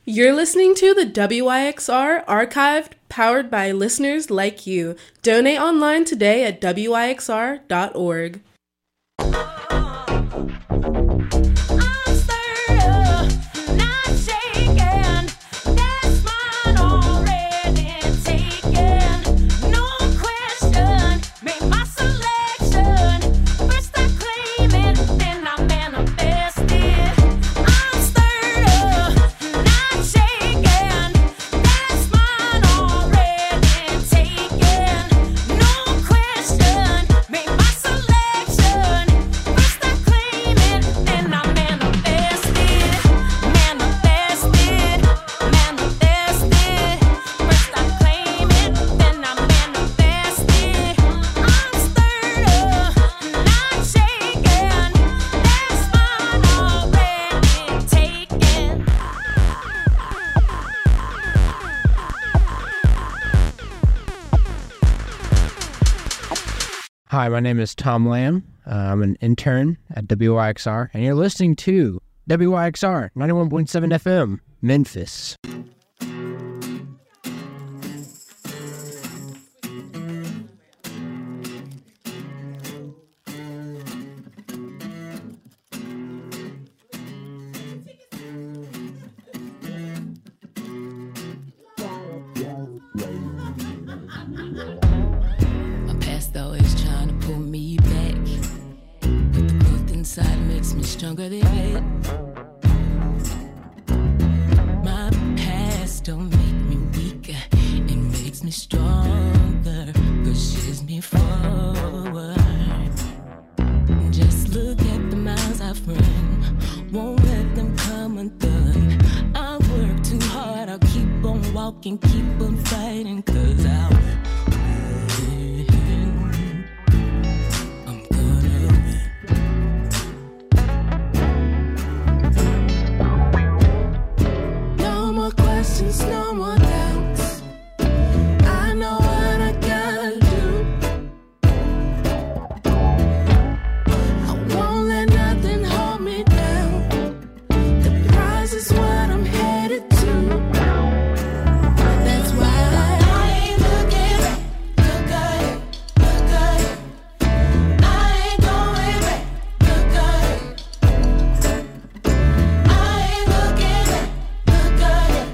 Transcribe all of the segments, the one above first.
You're listening to the WYXR Archived, powered by listeners like you. Donate online today at wyxr.org. Hi, my name is Tom Lamb. I'm an intern at WYXR, and you're listening to WYXR 91.7 FM, Memphis. Stronger than it. My past don't make me weaker, it makes me stronger, pushes me forward. Just look at the miles I've run, won't let them come undone. I work too hard, I'll keep on walking, keep on fighting, 'cause I'll no more doubts. I know what I gotta do. I won't let nothing hold me down. The prize is what I'm headed to. That's why I ain't looking back. Look ahead, look ahead. I ain't going back. Look ahead. I ain't looking back. Look ahead.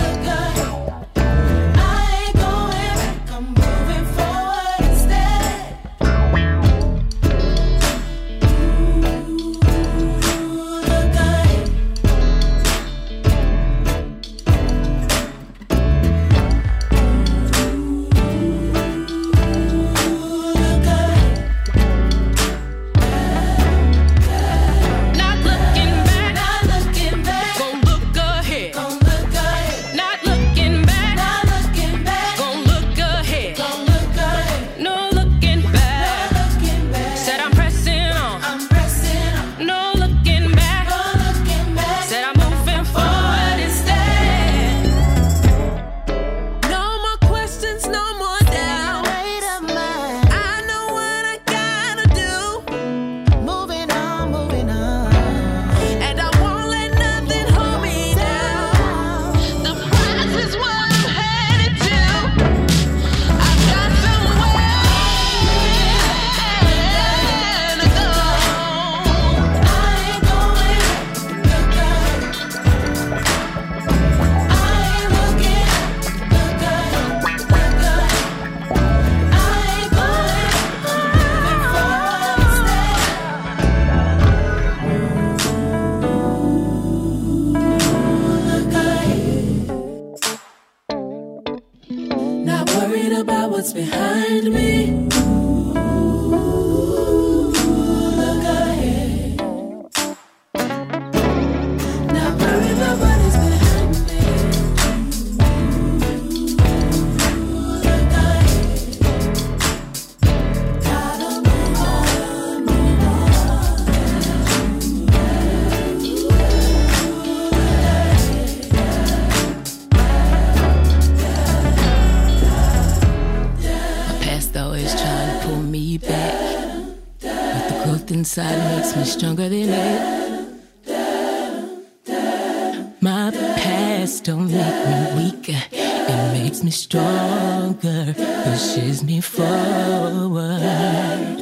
What's behind me? Look ahead. Not worry about what is behind me. Look ahead. Gotta move on, move always trying to pull me back, but the growth inside makes me stronger than it. My past just don't make me weaker. It makes me stronger, pushes me forward.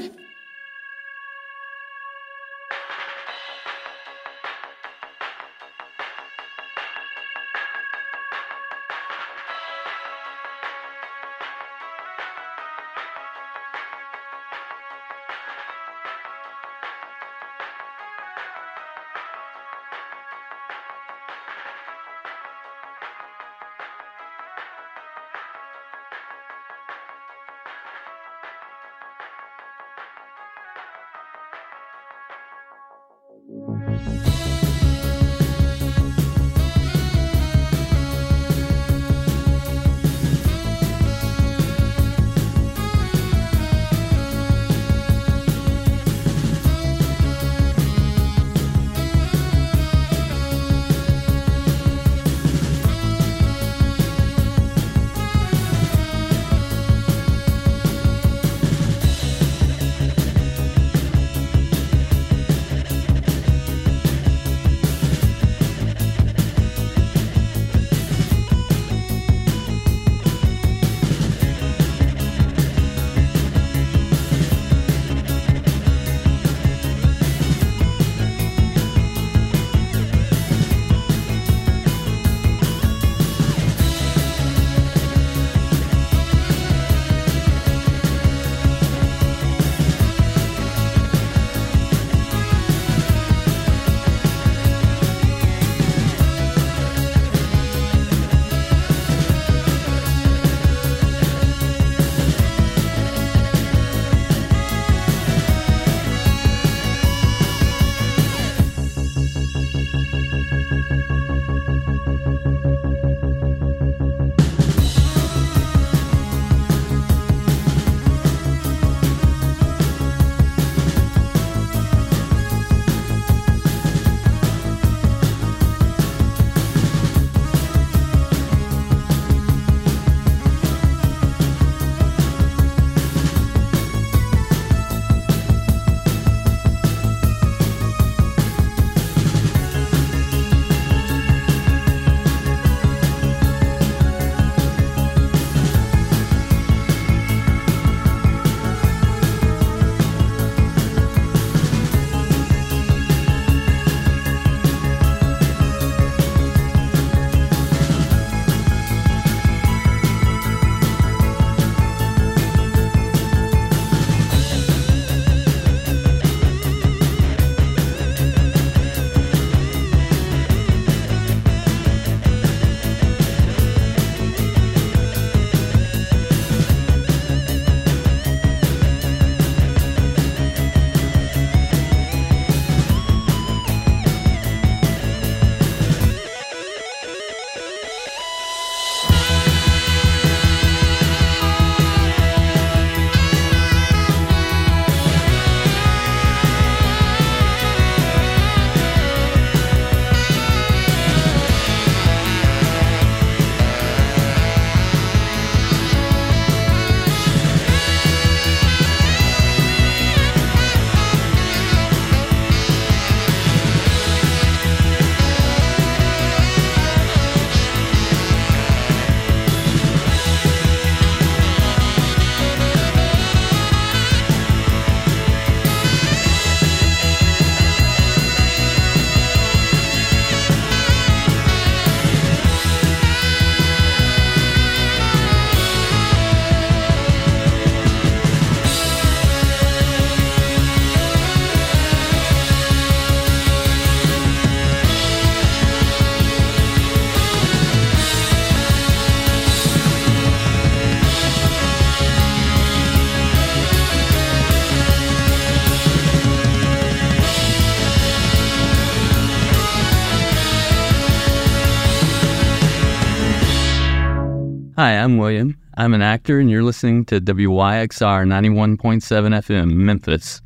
Hi, I'm William. I'm an actor, and you're listening to WYXR 91.7 FM, Memphis.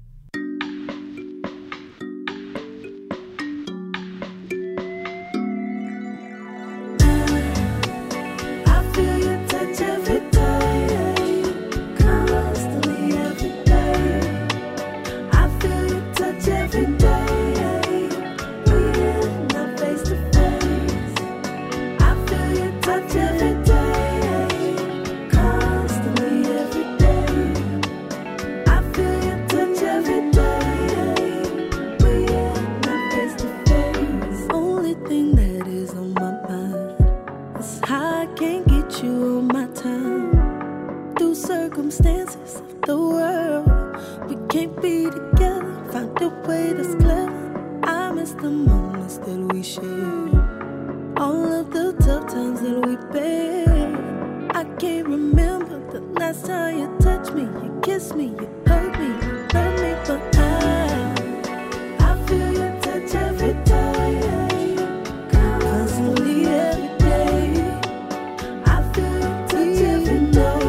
I feel your touch every day, constantly every day. I feel your touch every day, we're not face to face. I touch every day, constantly every day. I feel your touch every day. We're not face to face. Only thing that is on my mind is how I can't get you on my time. Through circumstances of the world, we can't be together. Find a way that's clever. I miss the moments that we shared, all of the tough times that we bared. I can't remember the last time you touched me, you kissed me, you hurt me, you loved me, but I feel your touch every day, constantly every day. I feel your touch every day.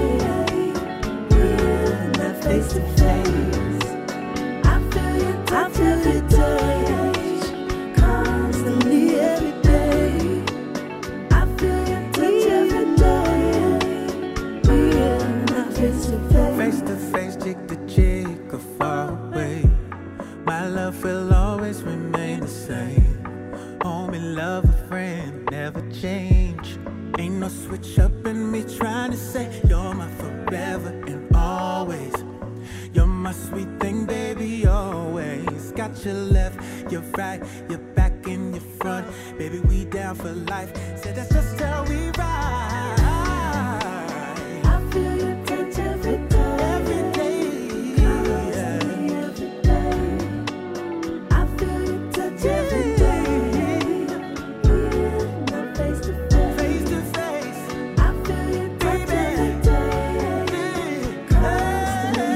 We're not face to face. I feel your touch every day, constantly every day. I feel your touch every day. We're not face to face. Face to face, cheek to cheek, or far away. My love will always remain the same. Homie, love, a friend, never change. Ain't no switch up in me trying to say you're my forever and always. You're my sweet thing, baby, always. Got your left, your right, your back and your front. Baby, we down for life. Say that's just how we ride. I feel your touch every day. Every day, Constantly every day. I feel your touch every day. We're not face to face. face to face. I feel your touch every day. Constantly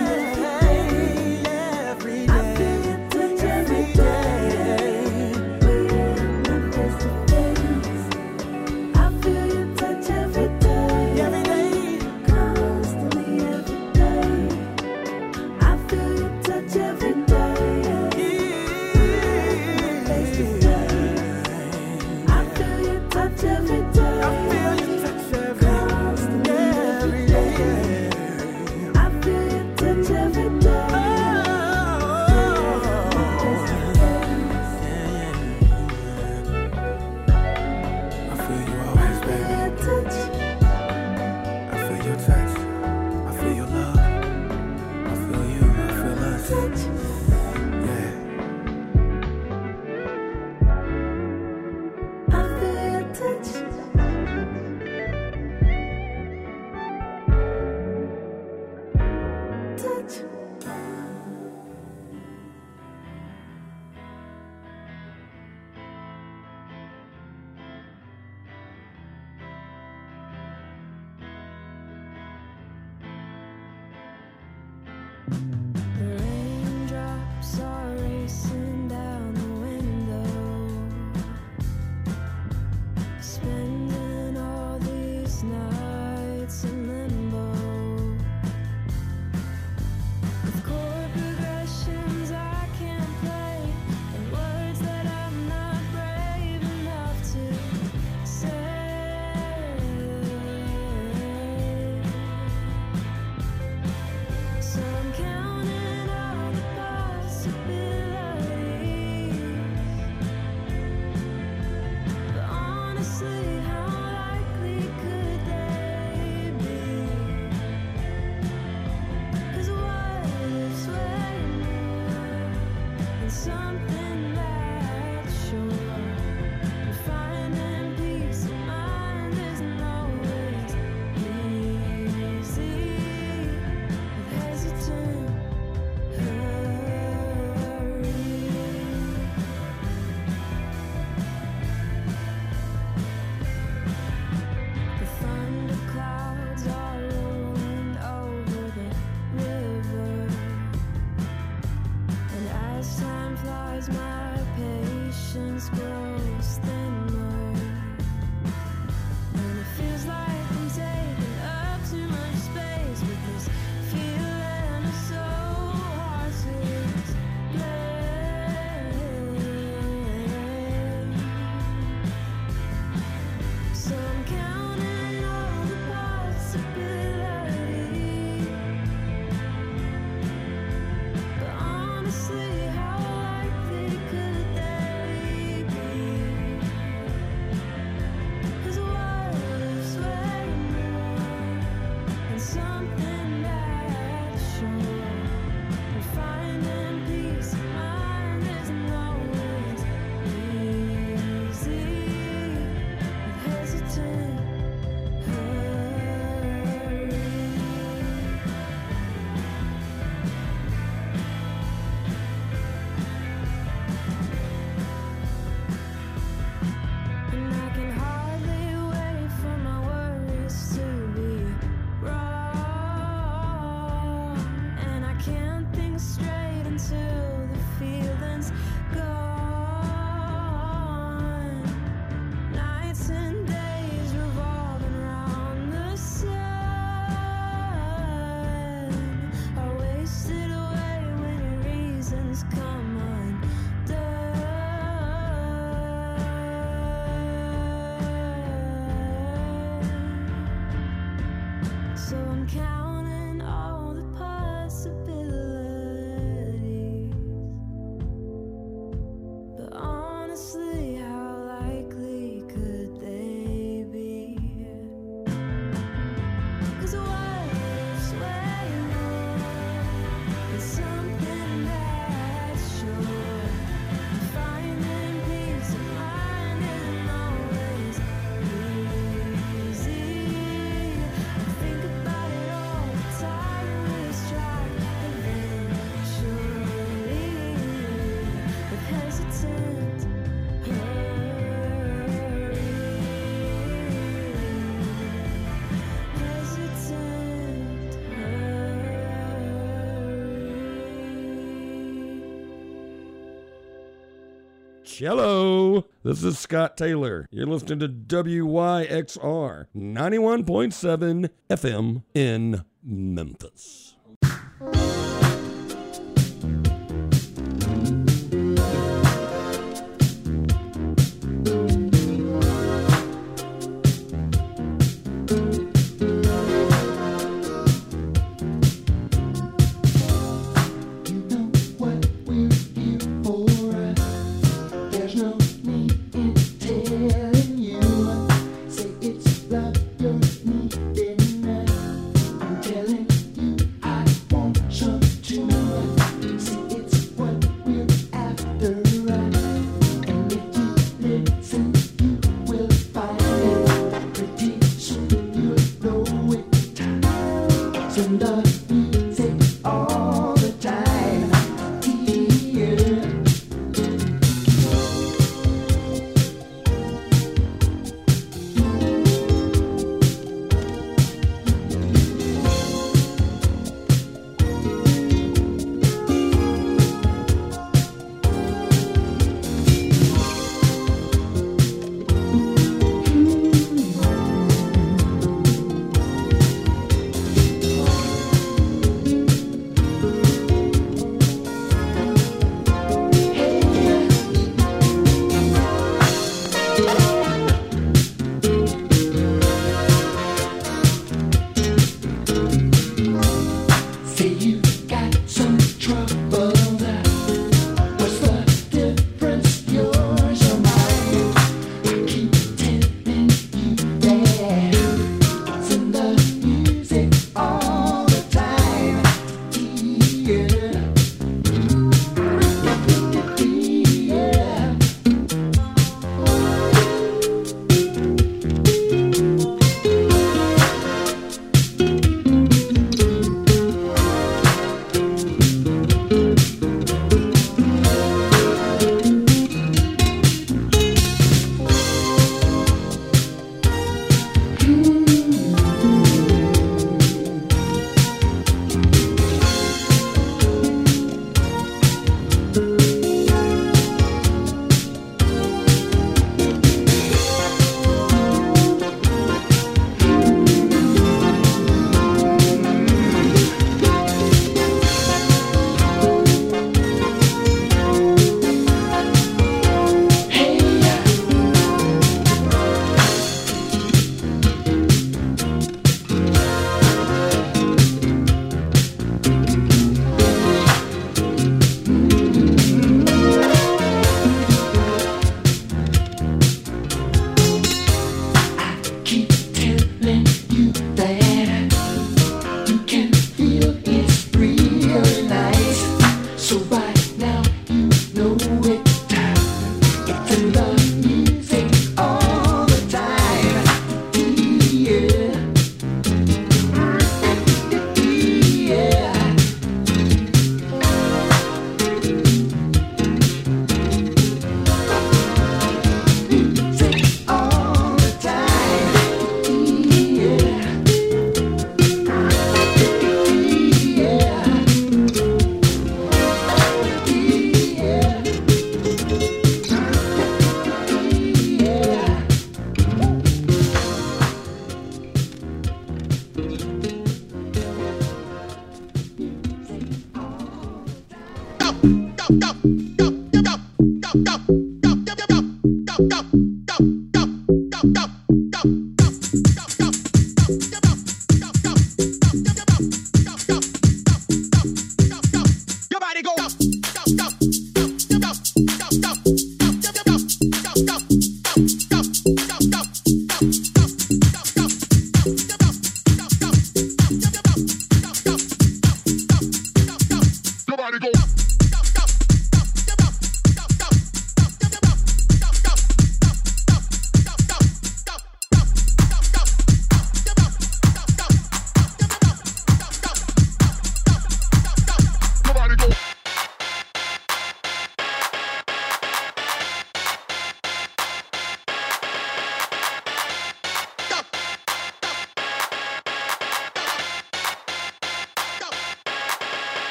every day. I feel your touch every day. We're not face to face. I feel So I'm counting all the possibilities. But honestly, how likely could they be? 'Cause what if's way more than something that's sure? Finding peace of mind isn't always easy. I think about it all the time. We strike eventually with hesitant hurry. Hesitant hurry. Cello! This is Scott Taylor. You're listening to WYXR 91.7 FM in Memphis. You know what we're here for. There's no need in telling you. Say it's love you're needing. I'm telling you I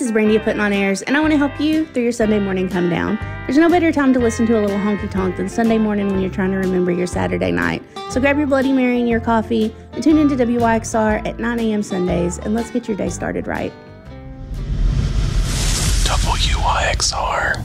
is Brandy of Putting On Airs, and I want to help you through your Sunday morning come down. There's no better time to listen to a little honky tonk than Sunday morning when you're trying to remember your Saturday night. So grab your Bloody Mary and your coffee and tune into WYXR at 9 a.m. Sundays, and let's get your day started right. WYXR.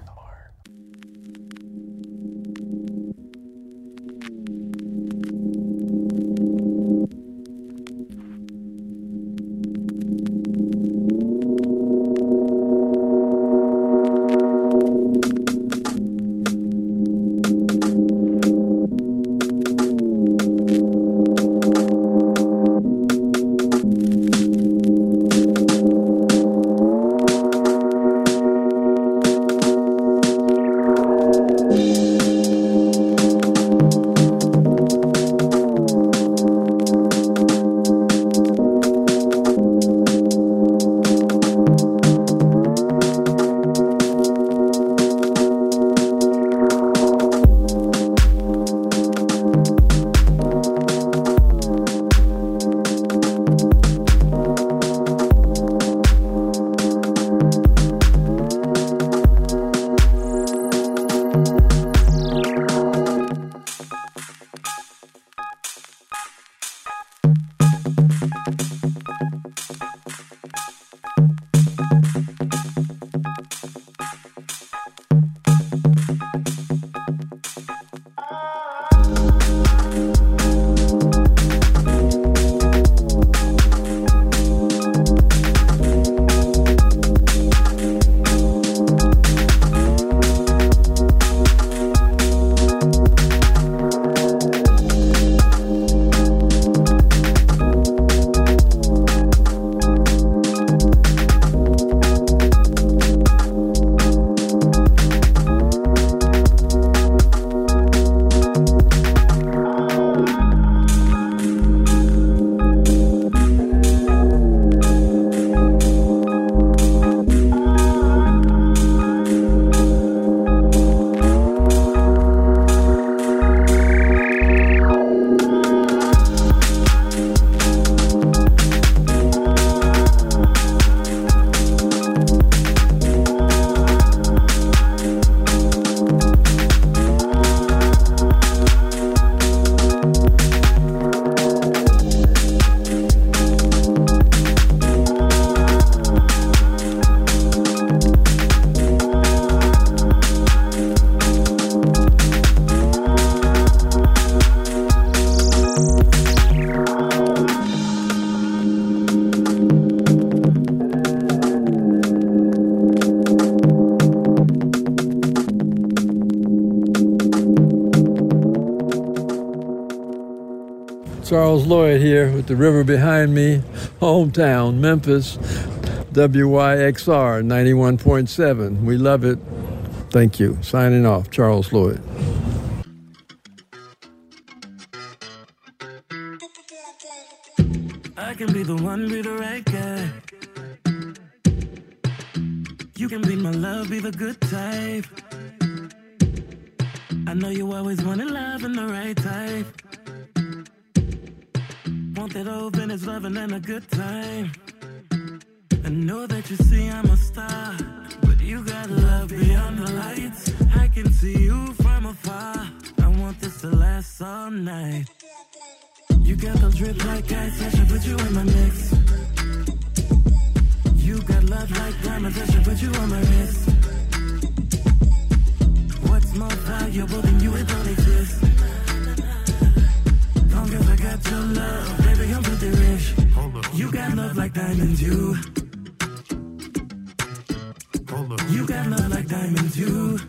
Charles Lloyd here with the river behind me, hometown, Memphis, WYXR 91.7. We love it. Thank you. Signing off, Charles Lloyd. I can be the one, be the right guy. You can be my love, be the good type. I know you always wanted love and the right type. Want that old vintage loving and a good time. I know that you see I'm a star, but you got love beyond the lights. I can see you from afar. I want this to last all night. You got the drip like ice, I should put you in my mix. You got love like diamonds, I should put you on my wrist. What's more valuable than you, it don't exist. Long as I got your love, baby, I'm filthy rich. You got love like diamonds, you. You got love like diamonds, you.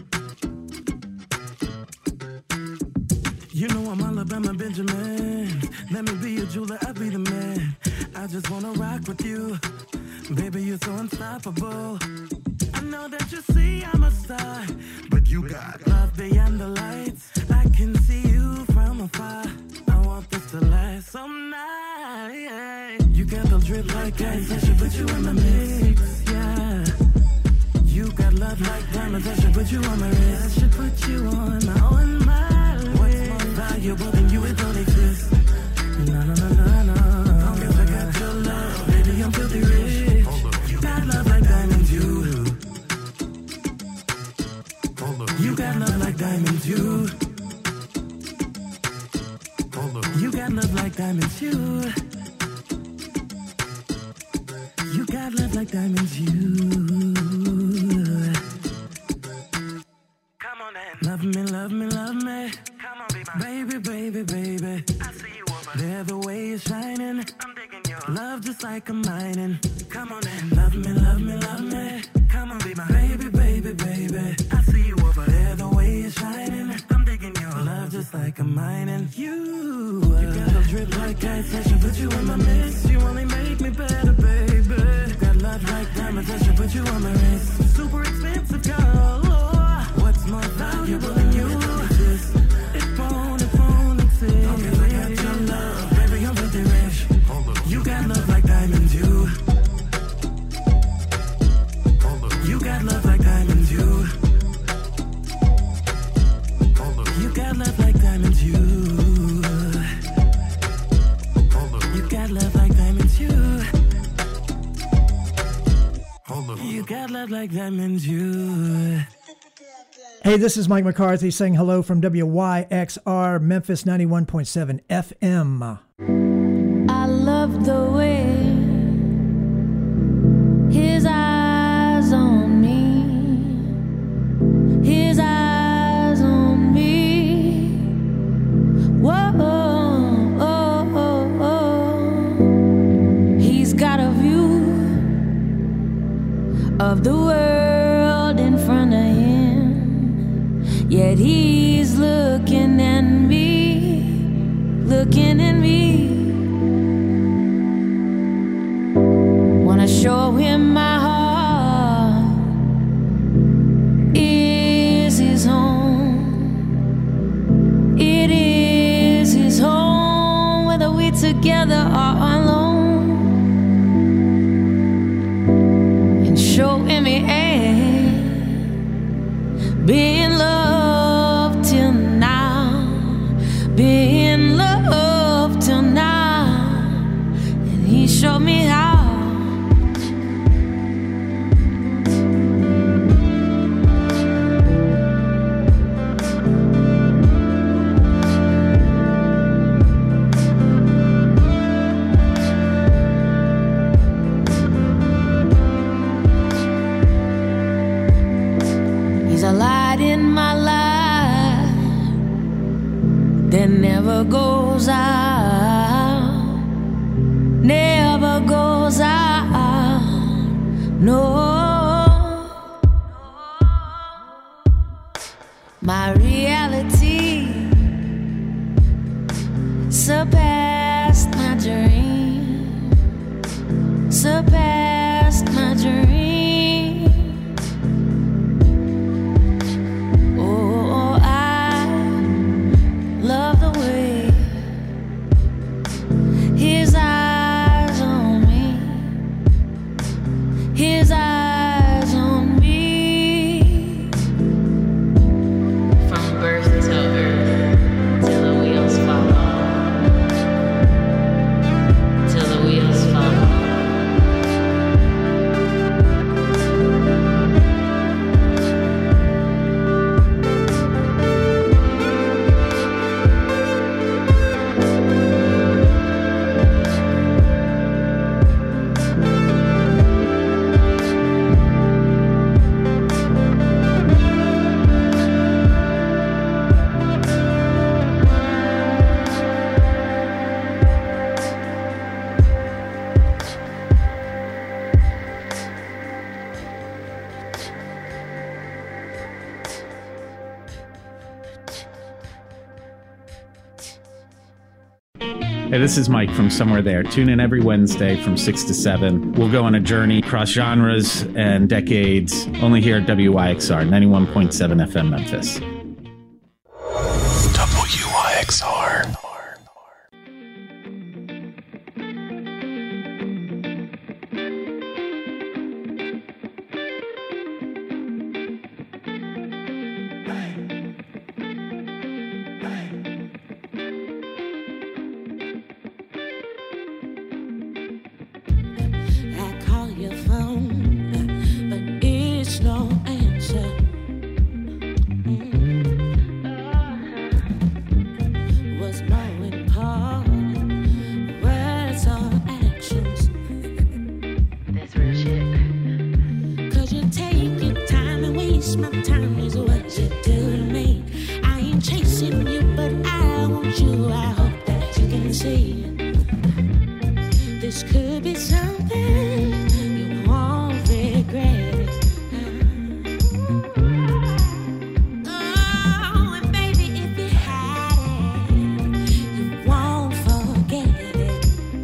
You know I'm Alabama Benjamin. Let me be your jeweler, I'll be the man. I just wanna rock with you. Baby, you're so unstoppable. I know that you see I'm a star, but you got love beyond the lights. I can see you from afar. I want this to last all night. You got the drip like ice, I should put you in the mix, yeah. You got love like diamonds, I should put you on my wrist. I should put you on my wrist. What's more valuable than you, it don't exist. No, no, no, no, no. Long as I got your love, baby, I'm filthy rich. You got love like diamonds, you. You got love like diamonds, you. Come on and love me, love me, love me. Come on, be my baby, baby, baby. I see you over there, the way you're shining. I'm digging your love just like a mining. Come on and love me, love me, love me. Come on, be my baby, baby, baby. I see you over there, the way you're shining. I'm digging your love just like a mining. You got a drip like ice, I should put you in my mix. You only make me better, baby. You got love like diamonds, I should put you on my wrist. Super expensive, girl. What's more valuable than you? It won't exist. Okay, I got your love, baby, I'm filthy rich. You got love like diamonds, you. You got love like diamonds, you. You got love like diamonds, you. You got love like diamonds, you. You got love like diamonds, you. Hey, this is Mike McCarthy saying hello from WYXR Memphis 91.7 FM. I love the way his eyes on me, his eyes on me. Whoa, oh, oh, oh. He's got a view of the world in front of him, yet he's looking at me, looking at me. Wanna show him my heart is his home. It is his home, whether we together or alone. And show him it ain't been loved till now, been loved till now. And he showed me how. A light in my life that never goes out, never goes out, no. My reality surpassed my dream, surpassed my dream. His eyes on me. From birth to earth, till the wheels follow, till the wheels follow. Hey, this is Mike from Somewhere There. Tune in every Wednesday from 6 to 7. We'll go on a journey across genres and decades, only here at WYXR 91.7 FM Memphis. WYXR. But it's no answer. This could be something you won't regret. Oh, and baby, if you had it, you won't forget it.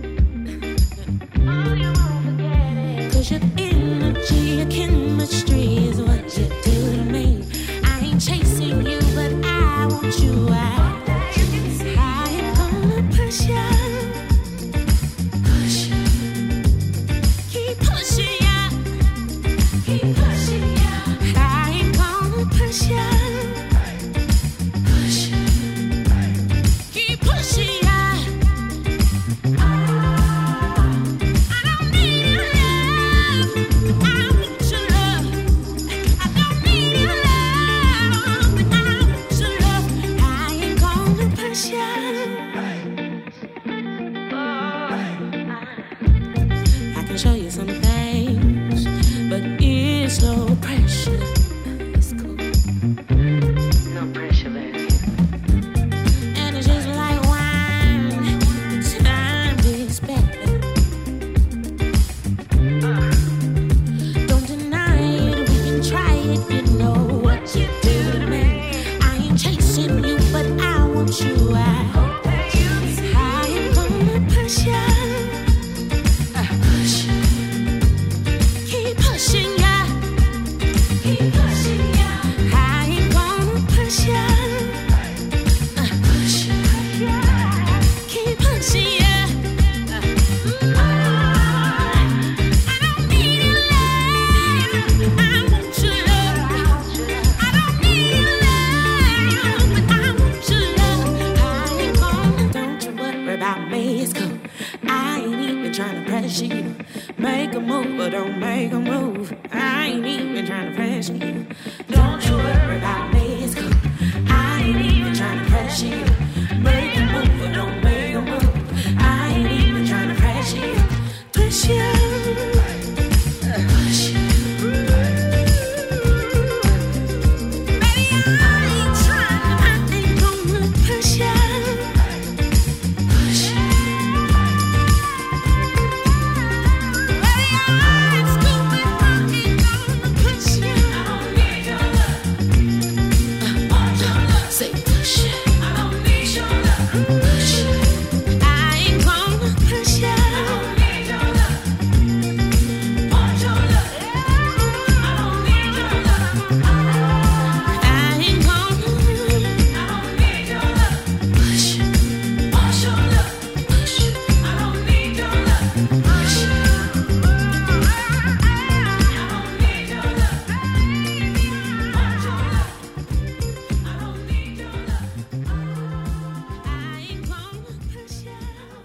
Oh, you won't forget it. 'Cause your energy, your chemistry is what you do to me. I ain't chasing you, but I want you. I ain't gonna push you. Push you. Keep pushing you. Keep pushing you. I ain't gonna push you. Push you. Keep pushing you. I don't need your love. I want your love. I don't need your love, but I want your love. I ain't gonna push you. I can show you some things, but it's no pressure. It's cool. No pressure, baby. And it's just like wine. Time is better. Don't deny it. We can try it. You know what you do to me. I ain't chasing you, but I want you. I ain't gonna push you. Push you. Keep pushing ya. Keep pushing ya. I ain't gonna push ya. Push you. Keep pushing ya. I don't need your love. I want your love. I don't need your love, but I want your love. I ain't gonna. Don't you worry about me. It's cool. I ain't even trying to pressure you. Make a move, but don't make a move. I ain't even trying to pressure you. Don't you worry about me. It's cool. I ain't even trying to pressure you. Make a move, but don't make a move. I ain't even trying to pressure you. Push you. Push you. Baby, I ain't trying. I ain't gonna push you. Push you. Baby, I'm stupid. I ain't gonna push you. I don't need your love. Want your love. Say push you. I don't need your love. Push you. I ain't gonna push you. I don't need your love. Want your love. I don't need your love. I ain't gonna. I don't need your love. Push you. Want your love. Push you. I don't need your love. Push you. I don't need your love. Want your love. I don't need your love. I ain't gonna push you.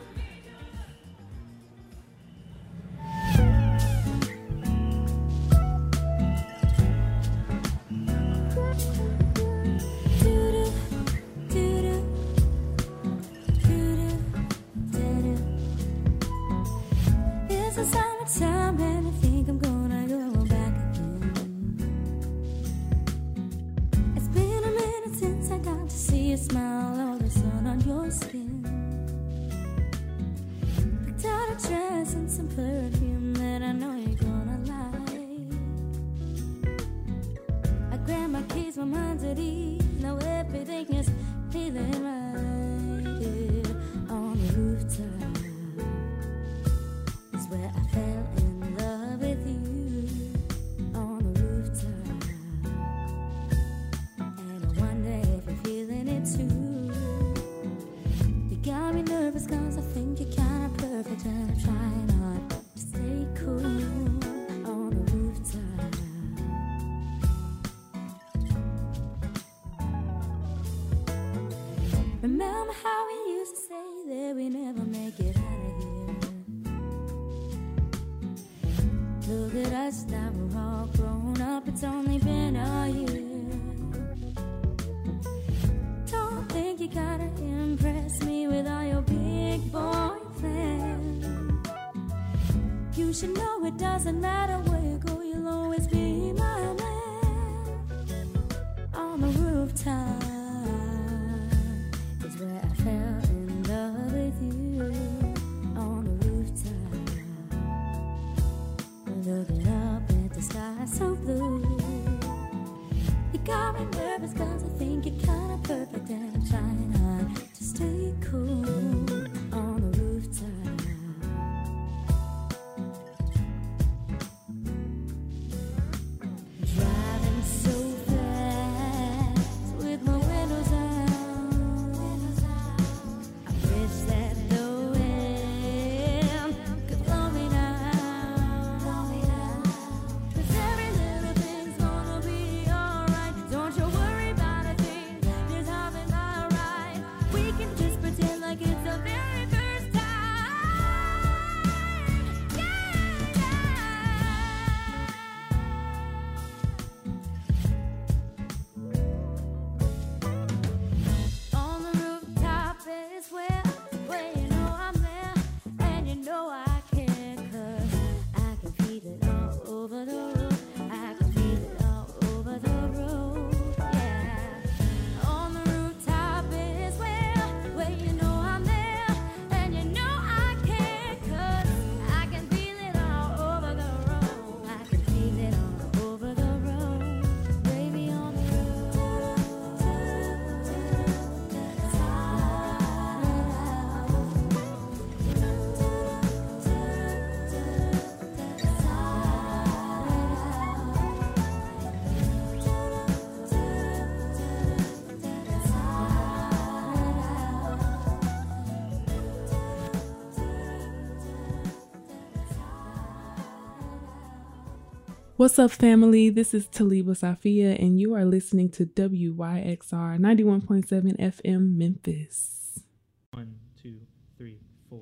It's the summertime and I think I'm gonna go back again. It's been a minute since I got to see you smile or the sun on your skin. Picked out a dress and some perfume that I know you're gonna like. I grabbed my keys, my mind's at ease. Now everything is feeling right. Yeah, on the rooftop is where I fell in love with you. On the rooftop, and I wonder if you're feeling it too. You got me nervous 'cause I think you're kinda perfect, and I'm trying hard to stay cool. On the rooftop, remember how we used to say that we never make it out of here? Look at us now, we're all grown up. It's only been a year. Don't think you gotta impress me with all your big boy plans. You should know it doesn't matter where you go, you'll always be my man. On the rooftop is where I fell in love with you. On the rooftop. got me nervous 'cause I think you're kinda perfect, and I'm trying hard to stay cool on the rooftop. Driving so fast with my windows down. I wish that the wind could blow me down. 'Cause every little thing's gonna be alright. Don't you worry about a thing, there's nothing alright. We can just pretend like it's the very first time. On the rooftop is where you know I'm there, and you know I care, 'cause I can feel it all over the roof. I can feel it all over the roof, yeah. On the rooftop is where you know I'm there, and you know I care, 'cause I can feel it all over the road. I can feel it all over the road, baby, on the road. What's up, family? This is Taliba Safia, and you are listening to WYXR 91.7 FM Memphis. 1, 2, 3, 4.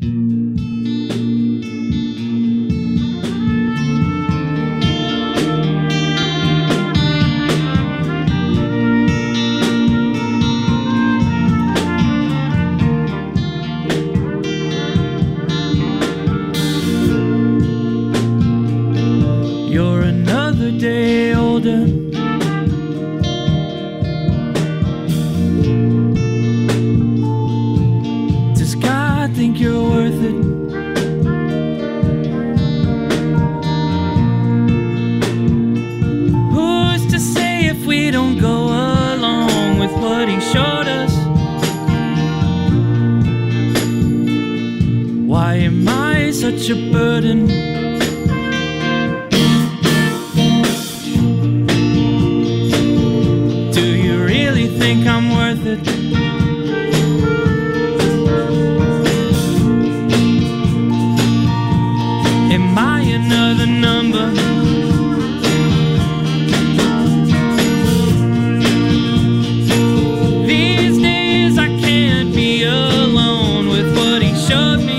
You're another day older. Does God think you're worth it? Who's to say if we don't go along with what he showed us? Why am I such a burden? Think I'm worth it? Am I another number? These days I can't be alone with what he showed me.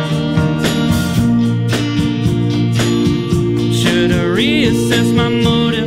Should I reassess my motive?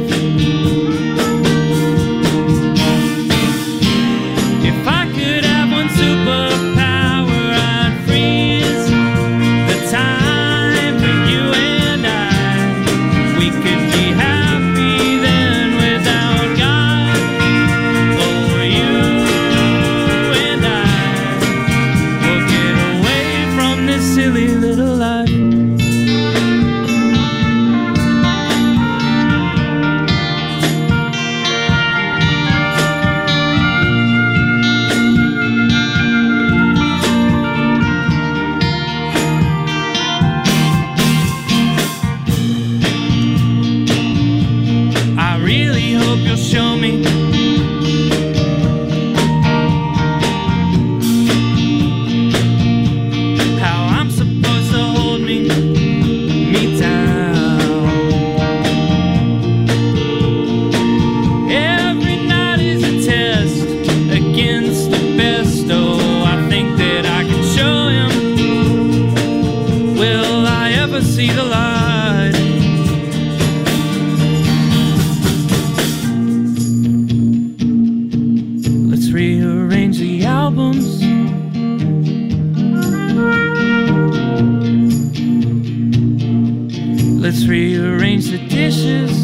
Let's rearrange the dishes.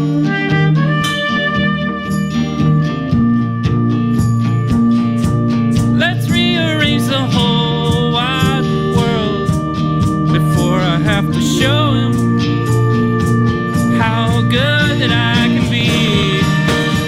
Let's rearrange the whole wide world before I have to show him how good that I can be.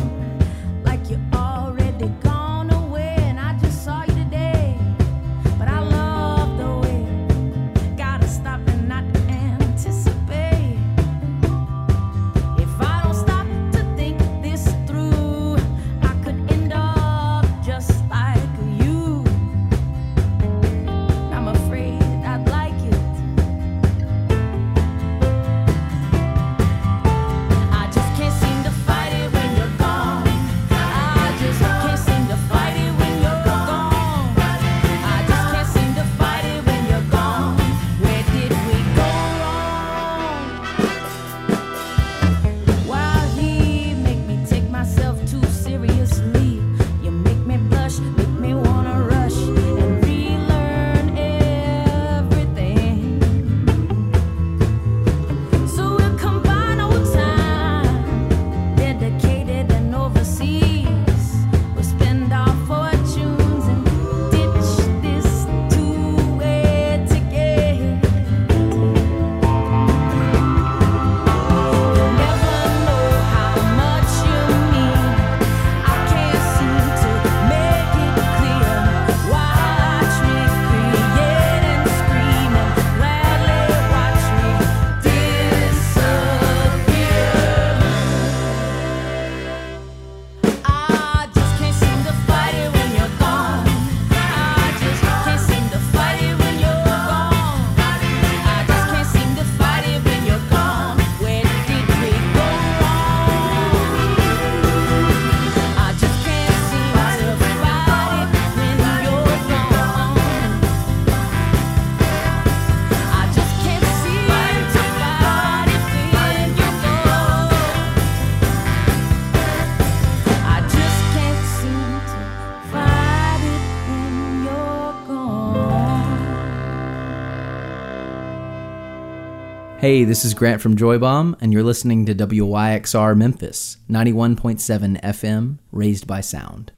Hey, this is Grant from Joy Bomb, and you're listening to WYXR Memphis, 91.7 FM, raised by sound.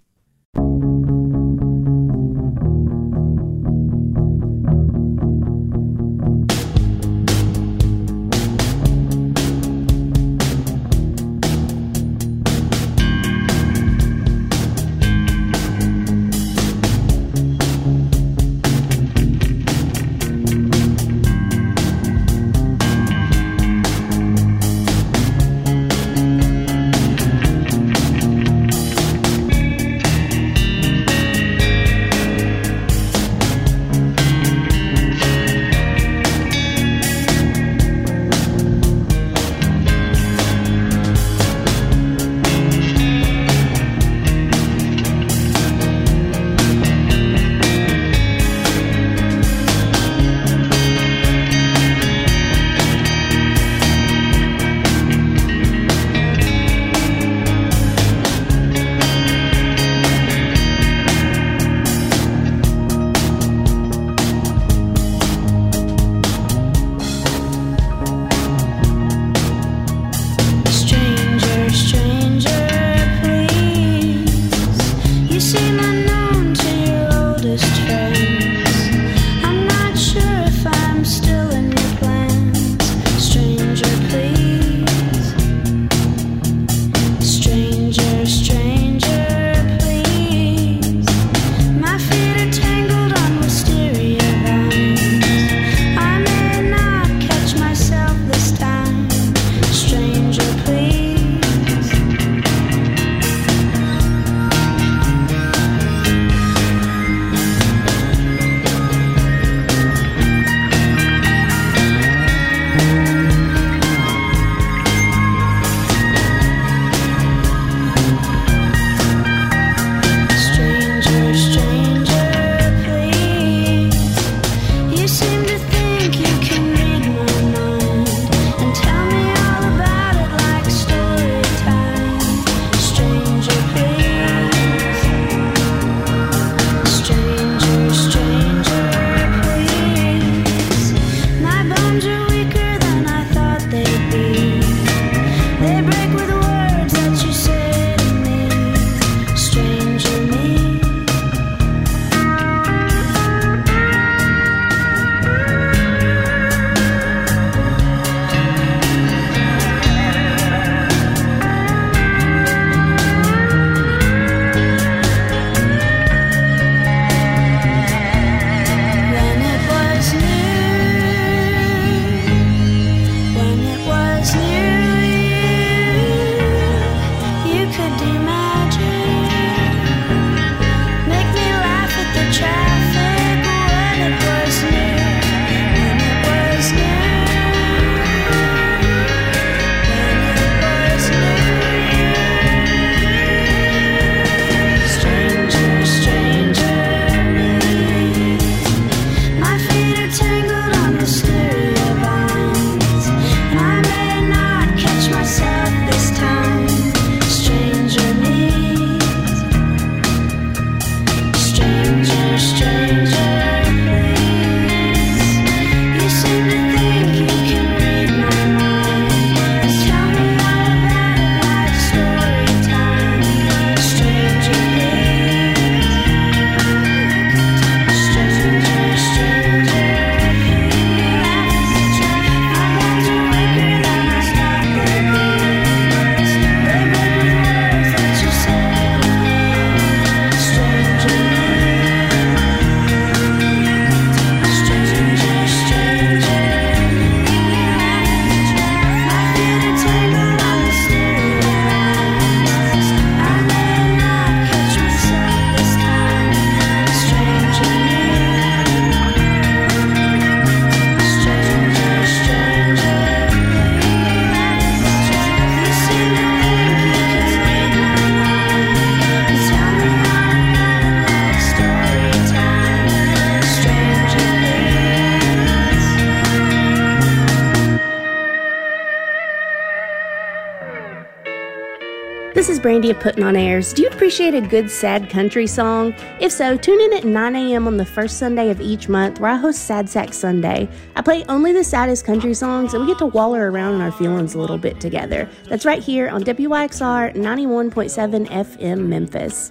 this is Brandy of Putting on Airs. Do you appreciate a good sad country song? If so, tune in at 9 a.m. on the first Sunday of each month where I host Sad Sack Sunday. I play only the saddest country songs and we get to waller around in our feelings a little bit together. That's right here on WYXR 91.7 FM Memphis.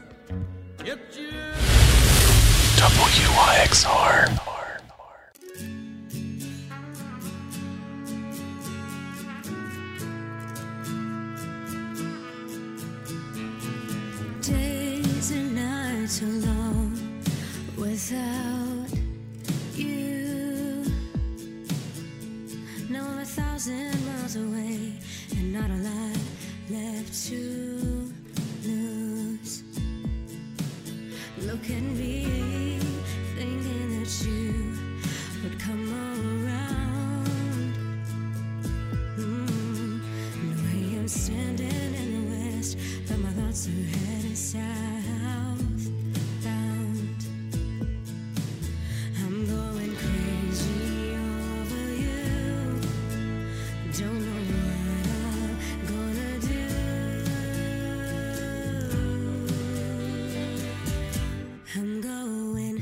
WYXR. Days and nights alone without